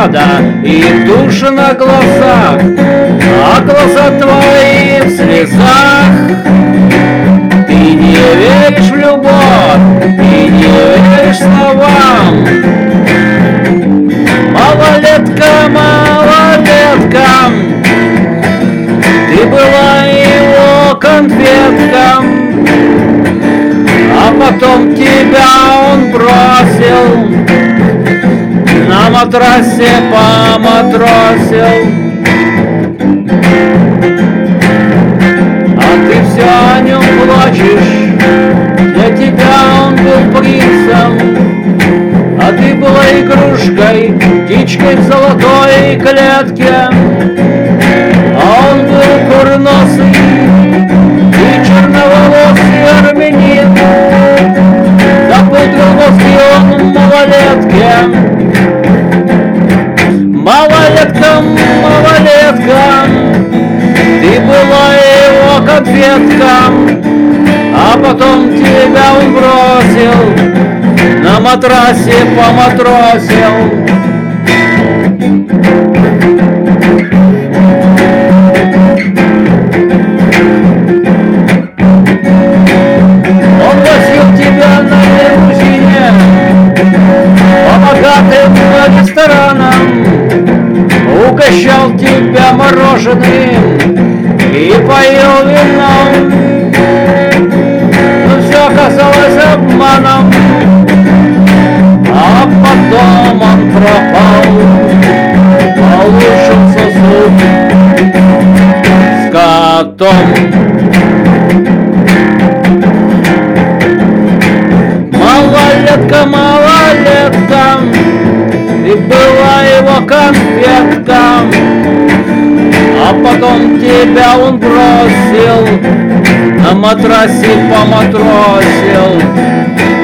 помада и тушь на глазах, а глаза твои в слезах. Ты не веришь в любовь, ты не веришь словам. Малолетка, малолетка, ты была его конфетка, а потом тебя он бросил, на матрасе поматросил. А ты все о нем плачешь, для тебя он был принцем, а ты была игрушкой, птичкой в золотой клетке. А он был курносый и черноволосый армянин, запутал мозги он малолетке. Малолетка, малолетка, ты была его конфетка, а потом тебя он бросил, на матрасе поматросил. Он возил тебя на лимузине по богатым ресторанам, угощал тебя мороженым и поил вином. Но все оказалось обманом, а потом он пропал, получился суд с котом. Малолетка, малолетка, ты была его конфетка, а потом тебя он бросил, на матрасе поматросил.